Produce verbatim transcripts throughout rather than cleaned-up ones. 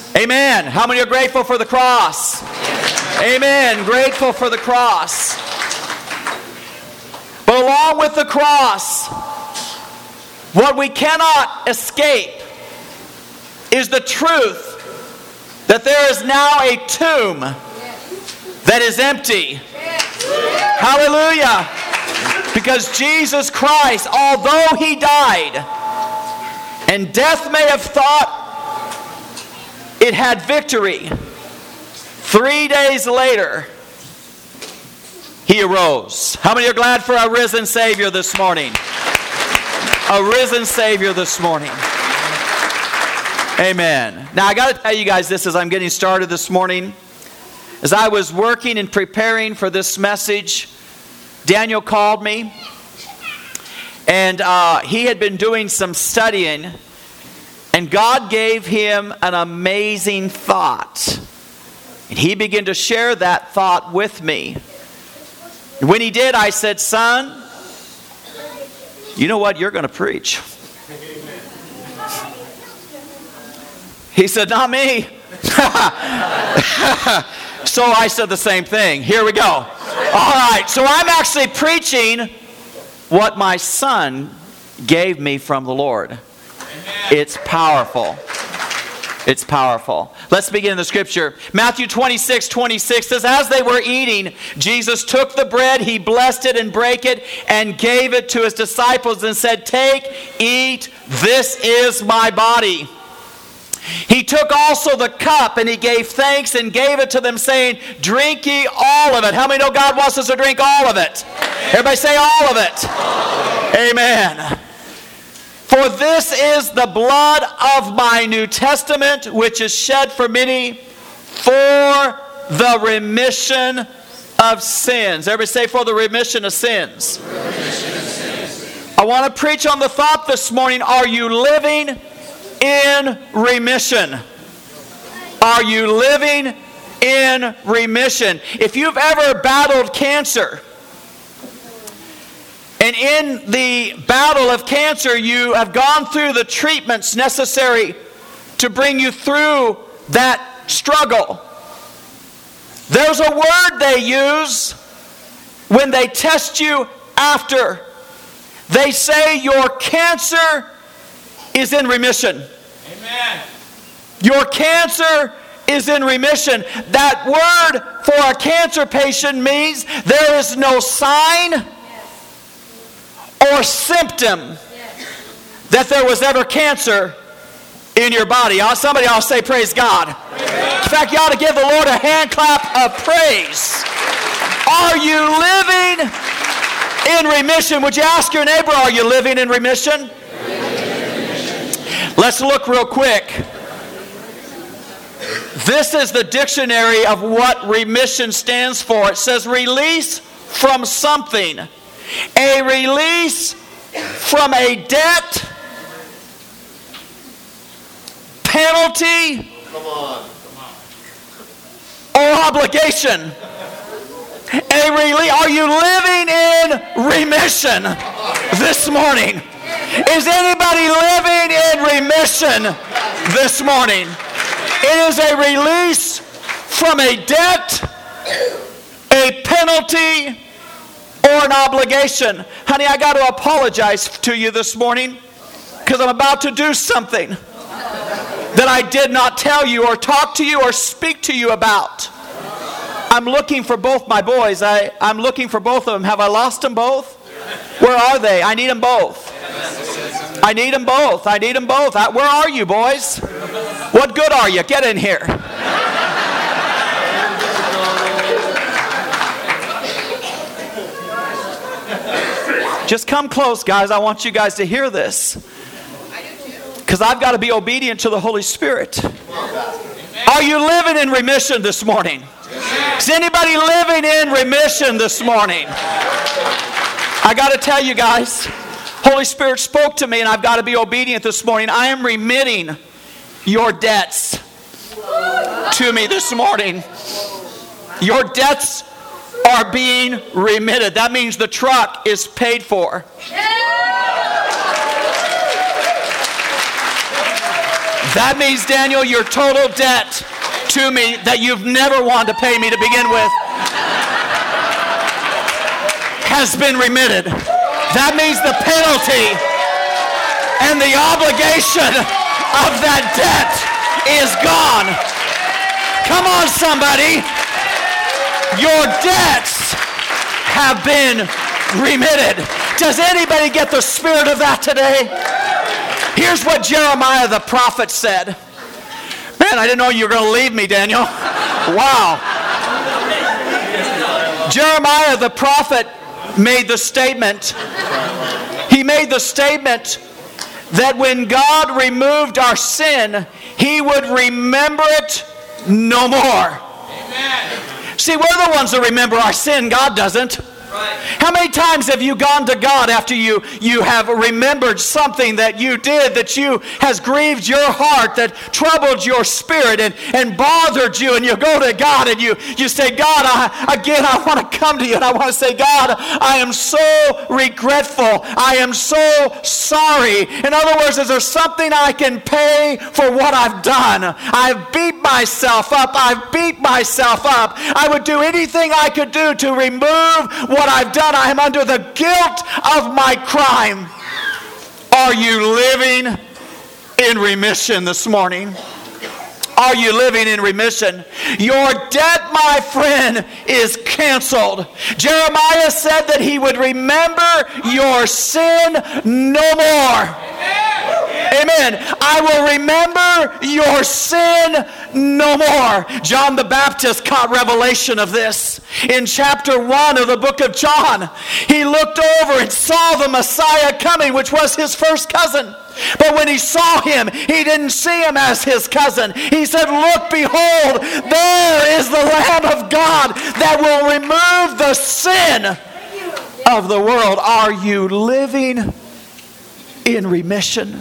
Amen. How many are grateful for the cross? Amen. Grateful for the cross. But along with the cross, what we cannot escape is the truth that there is now a tomb that is empty. Hallelujah. Because Jesus Christ, although He died, and death may have thought it had victory, three days later, He arose. How many are glad for a risen Savior this morning? A risen Savior this morning. Amen. Now I got to tell you guys this as I'm getting started this morning. As I was working and preparing for this message, Daniel called me. And uh, he had been doing some studying. And God gave him an amazing thought. And he began to share that thought with me. And when he did, I said, son, you know what? You're going to preach. He said, not me. So I said the same thing. Here we go. All right. So I'm actually preaching what my son gave me from the Lord. It's powerful. It's powerful. Let's begin in the scripture. Matthew twenty-six, twenty-six says, as they were eating, Jesus took the bread, He blessed it and brake it, and gave it to His disciples and said, take, eat, this is my body. He took also the cup and He gave thanks and gave it to them, saying, drink ye all of it. How many know God wants us to drink all of it? Everybody say all of it. Amen. For this is the blood of my New Testament, which is shed for many for the remission of sins. Everybody say, for the remission of sins. Remission of sins. I want to preach on the thought this morning, are you living in remission? Are you living in remission? If you've ever battled cancer, and in the battle of cancer, you have gone through the treatments necessary to bring you through that struggle. There's a word they use when they test you after. They say your cancer is in remission. Amen. Your cancer is in remission. That word for a cancer patient means there is no sign or symptom that there was ever cancer in your body. Somebody ought to say praise God. Amen. In fact, you ought to give the Lord a hand clap of praise. Are you living in remission? Would you ask your neighbor, are you living in remission? Let's look real quick. This is the dictionary of what remission stands for. It says release from something. A release from a debt, penalty, come on, come on. Or obligation. A release. Are you living in remission this morning? Is anybody living in remission this morning? It is a release from a debt, a penalty, or an obligation. Honey, I got to apologize to you this morning because I'm about to do something that I did not tell you or talk to you or speak to you about. I'm looking for both my boys. I, I'm looking for both of them. Have I lost them both? Where are they? I need them both. I need them both. I need them both. I, where are you, boys? What good are you? Get in here. Just come close, guys. I want you guys to hear this. Because I've got to be obedient to the Holy Spirit. Are you living in remission this morning? Is anybody living in remission this morning? I got to tell you guys, Holy Spirit spoke to me and I've got to be obedient this morning. I am remitting your debts to me this morning. Your debts are being remitted. That means the truck is paid for. That means, Daniel, your total debt to me that you've never wanted to pay me to begin with has been remitted. That means the penalty and the obligation of that debt is gone. Come on, somebody. Your debts have been remitted. Does anybody get the spirit of that today? Here's what Jeremiah the prophet said. Man, I didn't know you were going to leave me, Daniel. Wow. Jeremiah the prophet made the statement. He made the statement that when God removed our sin, He would remember it no more. Amen. See, we're the ones that remember our sin. God doesn't. Right. How many times have you gone to God after you, you have remembered something that you did that you has grieved your heart, that troubled your spirit and, and bothered you, and you go to God and you, you say, God, I, again, I want to come to you and I want to say, God, I am so regretful. I am so sorry. In other words, is there something I can pay for what I've done? I've beat myself up. I've beat myself up. I would do anything I could do to remove what I've done. I am under the guilt of my crime. Are you living in remission this morning? Are you living in remission? Your debt, my friend, is canceled. Jeremiah said that he would remember your sin no more. Amen. I will remember your sin no more. John the Baptist caught revelation of this. In chapter one of the book of John, he looked over and saw the Messiah coming, which was his first cousin. But when he saw him, he didn't see him as his cousin. He said, look, behold, there is the Lamb of God that will remove the sin of the world. Are you living in remission?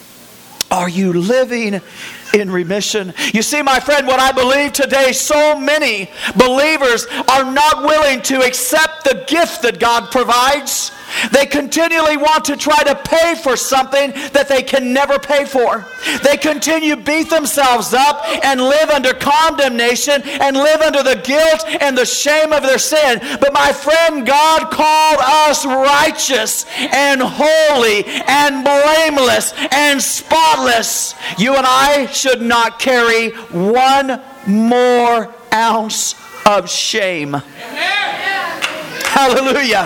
Are you living in remission? You see, my friend, what I believe today, so many believers are not willing to accept the gift that God provides. They continually want to try to pay for something that they can never pay for. They continue to beat themselves up and live under condemnation and live under the guilt and the shame of their sin. But my friend, God called us righteous and holy and blameless and spotless. You and I should not carry one more ounce of shame. Hallelujah.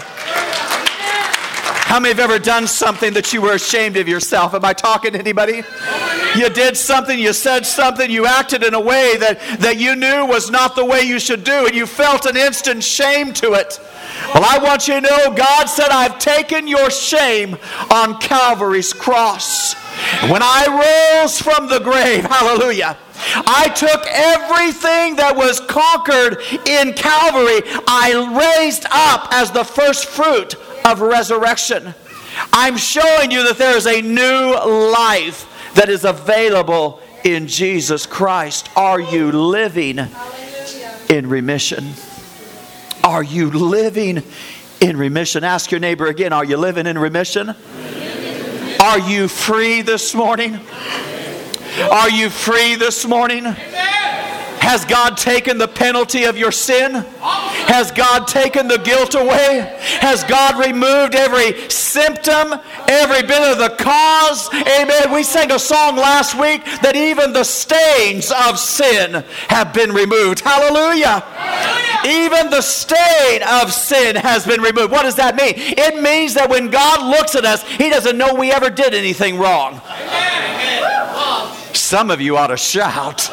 How many have ever done something that you were ashamed of yourself? Am I talking to anybody? You did something, you said something, you acted in a way that, that you knew was not the way you should do, and you felt an instant shame to it. Well, I want you to know, God said, I've taken your shame on Calvary's cross. When I rose from the grave, hallelujah, I took everything that was conquered in Calvary, I raised up as the first fruit of resurrection. I'm showing you that there is a new life that is available in Jesus Christ. Are you living in remission? Are you living in remission? Ask your neighbor again, are you living in remission? Are you free this morning? Are you free this morning? Has God taken the penalty of your sin? Has God taken the guilt away? Has God removed every symptom, every bit of the cause? Amen. We sang a song last week that even the stains of sin have been removed. Hallelujah. Hallelujah. Even the stain of sin has been removed. What does that mean? It means that when God looks at us, He doesn't know we ever did anything wrong. Amen. Some of you ought to shout.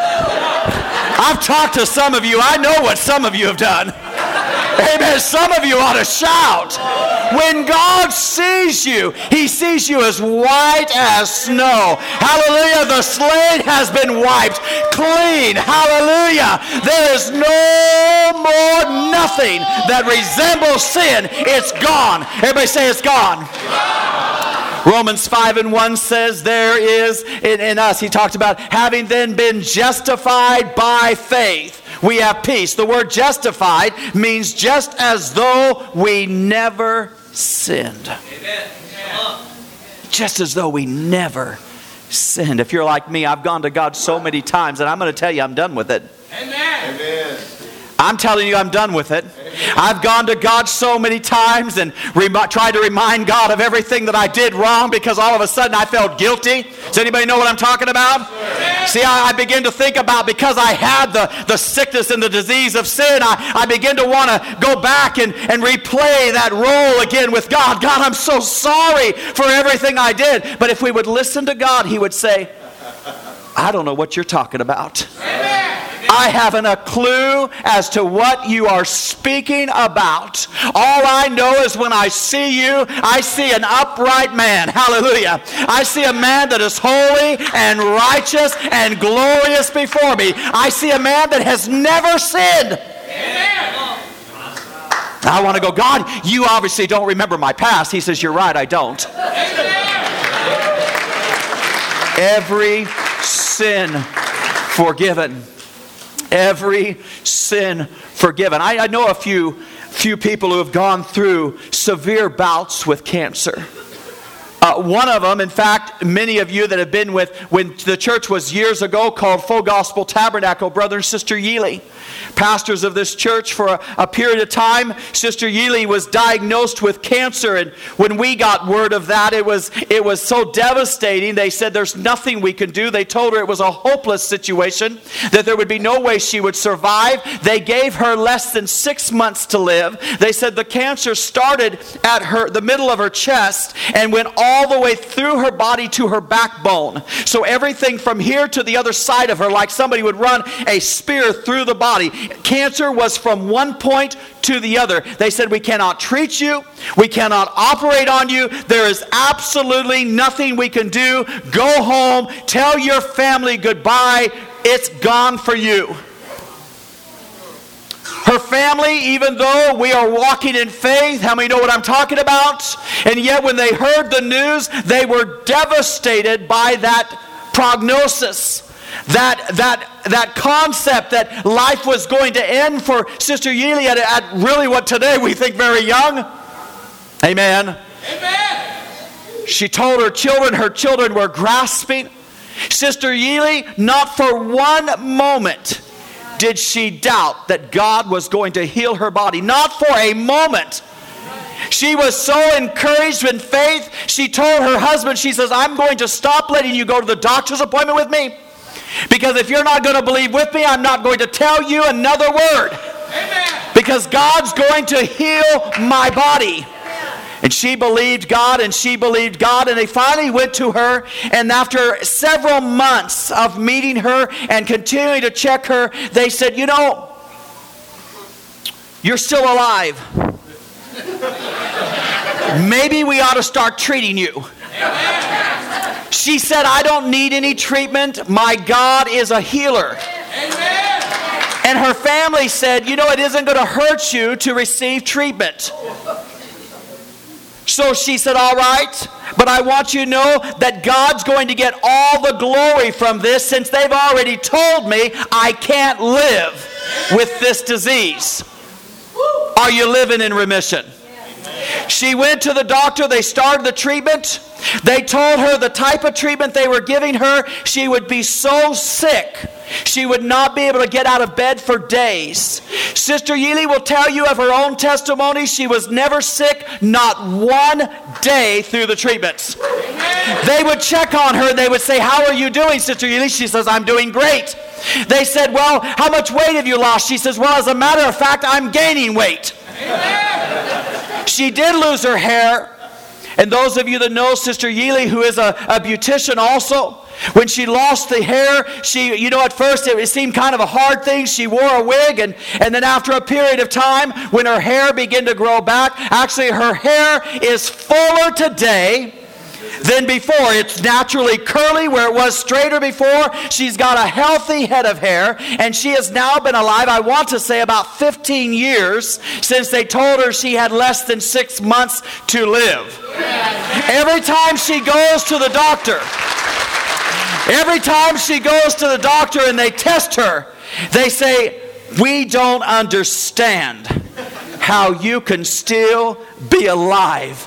I've talked to some of you. I know what some of you have done. Amen. Some of you ought to shout. When God sees you, He sees you as white as snow. Hallelujah. The slate has been wiped clean. Hallelujah. There is no more nothing that resembles sin. It's gone. Everybody say it's gone. Romans five and one says there is in, in us, he talked about having then been justified by faith, we have peace. The word justified means just as though we never sinned. Amen. Just as though we never sinned. If you're like me, I've gone to God so many times, and I'm going to tell you, I'm done with it. Amen. Amen. I'm telling you, I'm done with it. I've gone to God so many times and rem- tried to remind God of everything that I did wrong because all of a sudden I felt guilty. Does anybody know what I'm talking about? See, I, I begin to think about because I had the, the sickness and the disease of sin, I, I begin to want to go back and, and replay that role again with God. God, I'm so sorry for everything I did. But if we would listen to God, He would say, I don't know what you're talking about. I haven't a clue as to what you are speaking about. All I know is when I see you, I see an upright man. Hallelujah. I see a man that is holy and righteous and glorious before me. I see a man that has never sinned. I want to go, God, you obviously don't remember my past. He says, you're right, I don't. Every sin forgiven. Every sin forgiven. I, I know a few, few people who have gone through severe bouts with cancer. Uh, one of them, in fact, many of you that have been with when the church was years ago called Full Gospel Tabernacle, Brother and Sister Yealy, pastors of this church for a, a period of time. Sister Yealy was diagnosed with cancer, and when we got word of that, it was it was so devastating. They said there's nothing we can do. They told her it was a hopeless situation, that there would be no way she would survive. They gave her less than six months to live. They said the cancer started at her the middle of her chest and went all all the way through her body to her backbone. So everything from here to the other side of her, like somebody would run a spear through the body. Cancer was from one point to the other. They said, we cannot treat you. We cannot operate on you. There is absolutely nothing we can do. Go home. Tell your family goodbye. It's gone for you. Her family, even though we are walking in faith, how many know what I'm talking about? And yet when they heard the news, they were devastated by that prognosis. That that that concept that life was going to end for Sister Yealy at, at really what today we think very young. Amen. Amen. She told her children, her children were grasping. Sister Yealy, not for one moment did she doubt that God was going to heal her body. Not for a moment. She was so encouraged in faith, she told her husband, she says, I'm going to stop letting you go to the doctor's appointment with me. Because if you're not going to believe with me, I'm not going to tell you another word. Amen. Because God's going to heal my body. And she believed God, and she believed God, and they finally went to her, and after several months of meeting her and continuing to check her, they said, you know, you're still alive. Maybe we ought to start treating you. She said, I don't need any treatment. My God is a healer. And her family said, you know, it isn't going to hurt you to receive treatment. So she said, all right, but I want you to know that God's going to get all the glory from this since they've already told me I can't live with this disease. Are you living in remission? She went to the doctor. They started the treatment. They told her the type of treatment they were giving her, she would be so sick, she would not be able to get out of bed for days. Sister Yealy will tell you of her own testimony. She was never sick, not one day through the treatments. They would check on her. They would say, how are you doing, Sister Yealy? She says, I'm doing great. They said, well, how much weight have you lost? She says, well, as a matter of fact, I'm gaining weight. She did lose her hair. And those of you that know Sister Yealy, who is a, a beautician also, when she lost the hair, she, you know, at first it, it seemed kind of a hard thing. She wore a wig, and, and then after a period of time, when her hair began to grow back, actually her hair is fuller today than before. It's naturally curly where it was straighter before. She's got a healthy head of hair, and she has now been alive, I want to say, about fifteen years since they told her she had less than six months to live. Every time she goes to the doctor, every time she goes to the doctor and they test her, they say, we don't understand how you can still be alive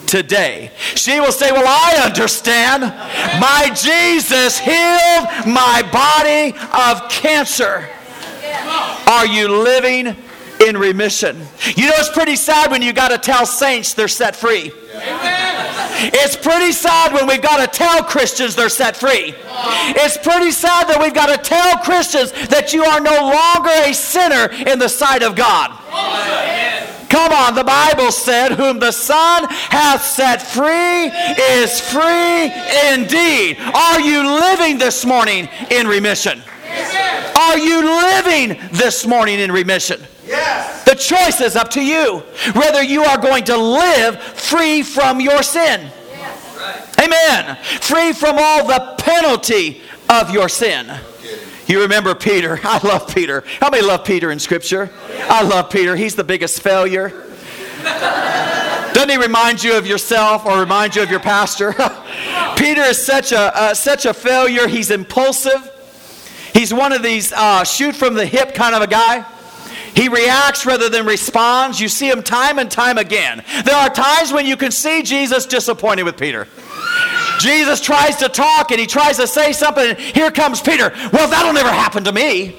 today. She will say, well, I understand. My Jesus healed my body of cancer. Are you living in remission? You know, it's pretty sad when you got to tell saints they're set free. It's pretty sad when we've got to tell Christians they're set free. It's pretty sad that we've got to tell Christians that you are no longer a sinner in the sight of God. Come on, the Bible said, whom the Son hath set free is free indeed. Are you living this morning in remission? Are you living this morning in remission? Yes. The choice is up to you whether you are going to live free from your sin. Yes. Right. Amen. Free from all the penalty of your sin. You remember Peter. I love Peter. How many love Peter in Scripture? I love Peter. He's the biggest failure. Doesn't he remind you of yourself or remind you of your pastor? Peter is such a uh, such a failure. He's impulsive. He's one of these uh, shoot from the hip kind of a guy. He reacts rather than responds. You see him time and time again. There are times when you can see Jesus disappointed with Peter. Jesus tries to talk and he tries to say something, and here comes Peter. Well, that'll never happen to me.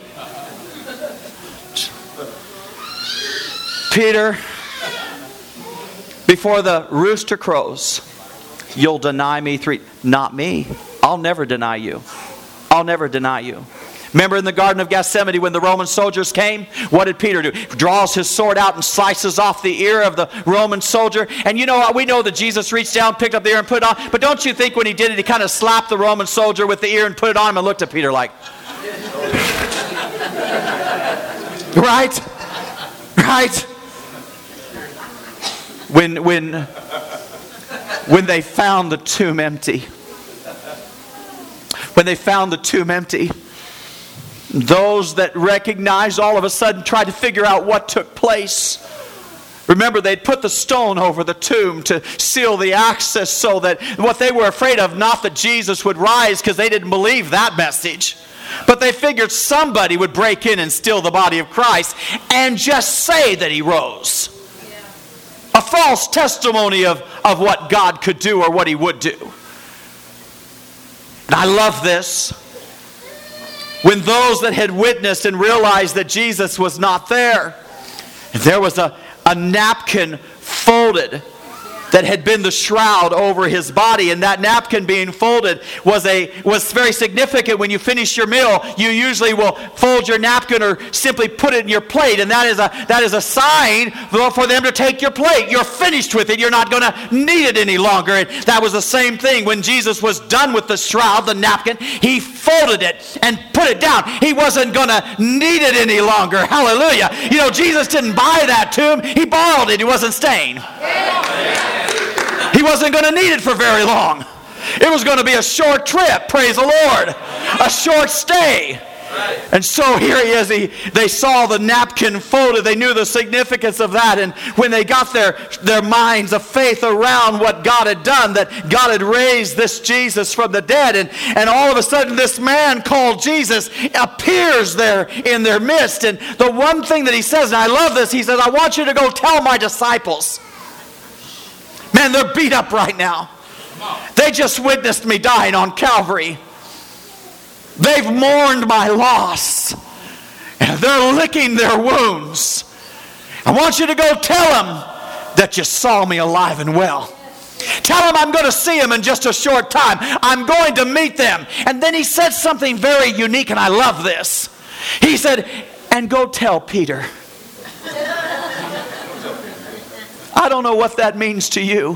Peter, before the rooster crows, you'll deny me three. Not me. I'll never deny you. I'll never deny you. Remember in the Garden of Gethsemane when the Roman soldiers came? What did Peter do? Draws his sword out and slices off the ear of the Roman soldier. And you know, we know that Jesus reached down, picked up the ear and put it on. But don't you think when he did it, he kind of slapped the Roman soldier with the ear and put it on him and looked at Peter like... Right? Right? When, when, when they found the tomb empty. When they found the tomb empty, those that recognized all of a sudden tried to figure out what took place. Remember, they'd put the stone over the tomb to seal the access so that what they were afraid of, not that Jesus would rise because they didn't believe that message, but they figured somebody would break in and steal the body of Christ and just say that he rose. A false testimony of, of what God could do or what he would do. And I love this. When those that had witnessed and realized that Jesus was not there, there was a, a napkin folded that had been the shroud over his body, and that napkin being folded was a was very significant. When you finish your meal, you usually will fold your napkin or simply put it in your plate, and that is a that is a sign for them to take your plate. You're finished with it. You're not going to need it any longer. And that was the same thing when Jesus was done with the shroud, the napkin. He folded it and put it down. He wasn't going to need it any longer. Hallelujah! You know, Jesus didn't buy that tomb. He borrowed it. He wasn't staying. He wasn't going to need it for very long. It was going to be a short trip, praise the Lord. A short stay. And so here he is. He, they saw the napkin folded. They knew the significance of that. And when they got their, their minds of faith around what God had done, that God had raised this Jesus from the dead, and, and all of a sudden this man called Jesus appears there in their midst. And the one thing that he says, and I love this, he says, I want you to go tell my disciples. Man, they're beat up right now. They just witnessed me dying on Calvary. They've mourned my loss. And they're licking their wounds. I want you to go tell them that you saw me alive and well. Tell them I'm going to see them in just a short time. I'm going to meet them. And then he said something very unique, and I love this. He said, and go tell Peter. I don't know what that means to you.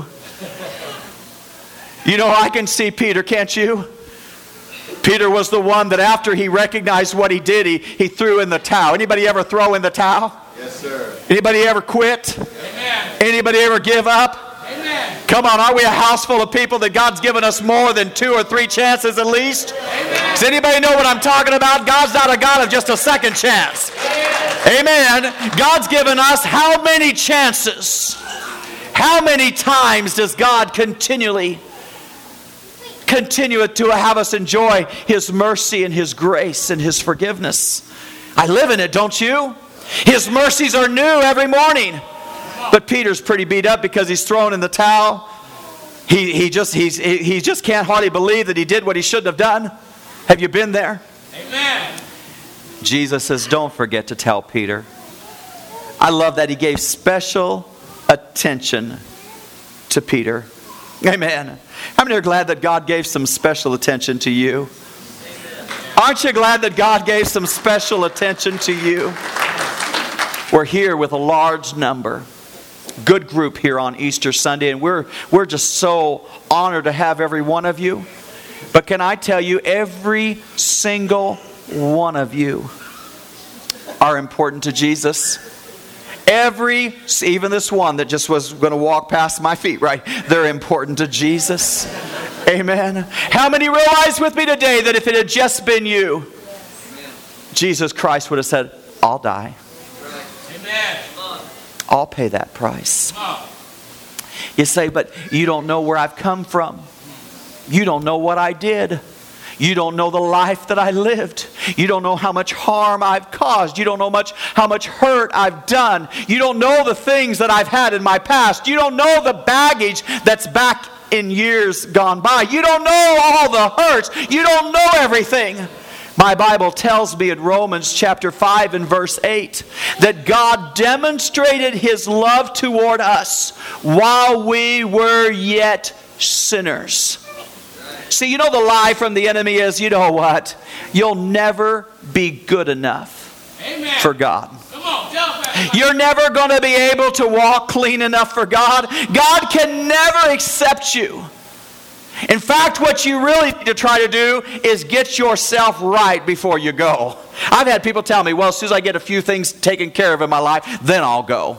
You know, I can see Peter, can't you? Peter was the one that after he recognized what he did, he, he threw in the towel. Anybody ever throw in the towel? Yes, sir. Anybody ever quit? Amen. Anybody ever give up? Amen. Come on, are we a house full of people that God's given us more than two or three chances at least? Amen. Does anybody know what I'm talking about? God's not a God of just a second chance. Amen. Amen. God's given us how many chances? How many times does God continually continue to have us enjoy His mercy and His grace and His forgiveness? I live in it, don't you? His mercies are new every morning. But Peter's pretty beat up because he's thrown in the towel. He, he, just, he's, he, he just can't hardly believe that he did what he shouldn't have done. Have you been there? Amen. Jesus says, don't forget to tell Peter. I love that he gave special attention to Peter. Amen. How many are glad that God gave some special attention to you? Aren't you glad that God gave some special attention to you? We're here with a large number. Good group here on Easter Sunday, and we're we're just so honored to have every one of you. But can I tell you, every single one of you are important to Jesus. Every, even this one that just was going to walk past my feet, right? They're important to Jesus. Amen. How many realize with me today that if it had just been you, Jesus Christ would have said, I'll die. Amen. I'll pay that price. You say, but you don't know where I've come from. You don't know what I did. You don't know the life that I lived. You don't know how much harm I've caused. You don't know much how much hurt I've done. You don't know the things that I've had in my past. You don't know the baggage that's back in years gone by. You don't know all the hurts. You don't know everything. My Bible tells me in Romans chapter five and verse eight that God demonstrated His love toward us while we were yet sinners. See, you know the lie from the enemy is, you know what? You'll never be good enough Amen. For God. Come on, tell us. You're never going to be able to walk clean enough for God. God can never accept you. In fact, what you really need to try to do is get yourself right before you go. I've had people tell me, well, as soon as I get a few things taken care of in my life, then I'll go.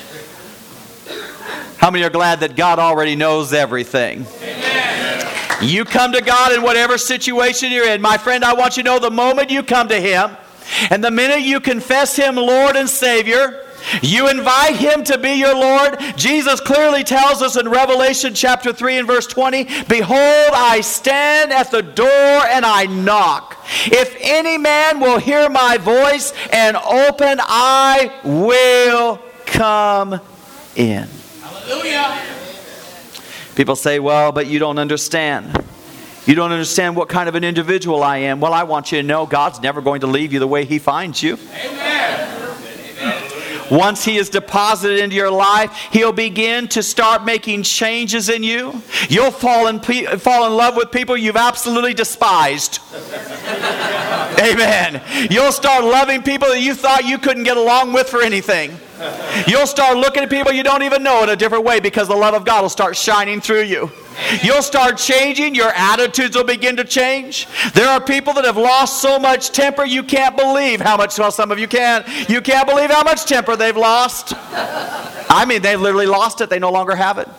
How many are glad that God already knows everything? Amen. You come to God in whatever situation you're in. My friend, I want you to know the moment you come to Him, and the minute you confess Him Lord and Savior, you invite Him to be your Lord. Jesus clearly tells us in Revelation chapter three and verse twenty, behold, I stand at the door and I knock. If any man will hear my voice and open, I will come in. Hallelujah. People say, well, but you don't understand. You don't understand what kind of an individual I am. Well, I want you to know God's never going to leave you the way He finds you. Amen. Once He is deposited into your life, He'll begin to start making changes in you. You'll fall in, pe- fall in love with people you've absolutely despised. Amen. You'll start loving people that you thought you couldn't get along with for anything. You'll start looking at people you don't even know in a different way because the love of God will start shining through you. You'll start changing. Your attitudes will begin to change. There are people that have lost so much temper you can't believe how much, well, some of you can. You can't believe how much temper they've lost. I mean, they've literally lost it. They no longer have it.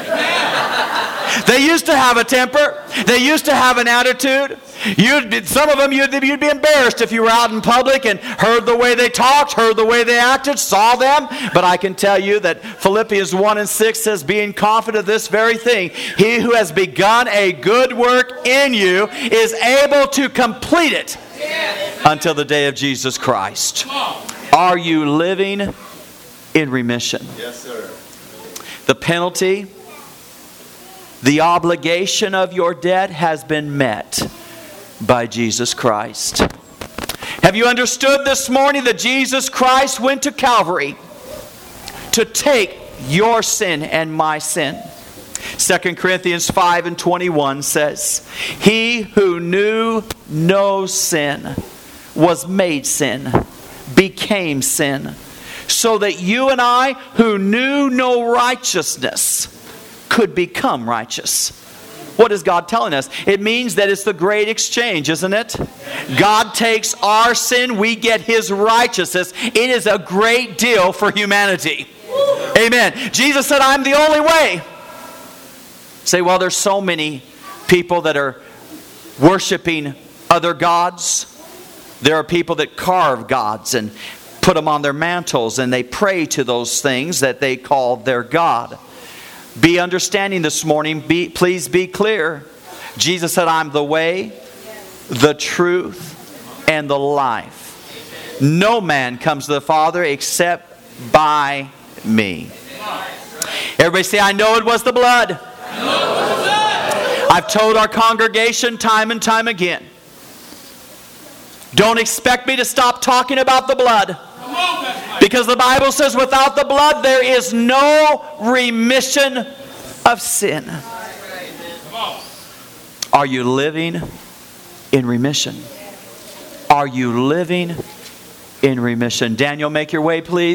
They used to have a temper. They used to have an attitude. You'd, some of them, you'd, you'd be embarrassed if you were out in public and heard the way they talked, heard the way they acted, saw them. But I can tell you that Philippians one and six says, being confident of this very thing, He who has begun a good work in you is able to complete it until the day of Jesus Christ. Are you living in remission? Yes, sir. The penalty, the obligation of your debt has been met by Jesus Christ. Have you understood this morning that Jesus Christ went to Calvary to take your sin and my sin? Second Corinthians five and twenty-one says, He who knew no sin was made sin, became sin, so that you and I, who knew no righteousness, could become righteous. What is God telling us? It means that it's the great exchange, isn't it? God takes our sin, we get His righteousness. It is a great deal for humanity. Amen. Jesus said, I'm the only way. Say, well, there's so many people that are worshiping other gods. There are people that carve gods and put them on their mantles, and they pray to those things that they call their God. Be understanding this morning. Be, please be clear. Jesus said, I'm the way, the truth, and the life. No man comes to the Father except by me. Everybody say, I know it was the blood. I've told our congregation time and time again, don't expect me to stop talking about the blood. Come on, Pastor Mike. Because the Bible says without the blood there is no remission of sin. Come on. Are you living in remission? Are you living in remission? Daniel, make your way, please.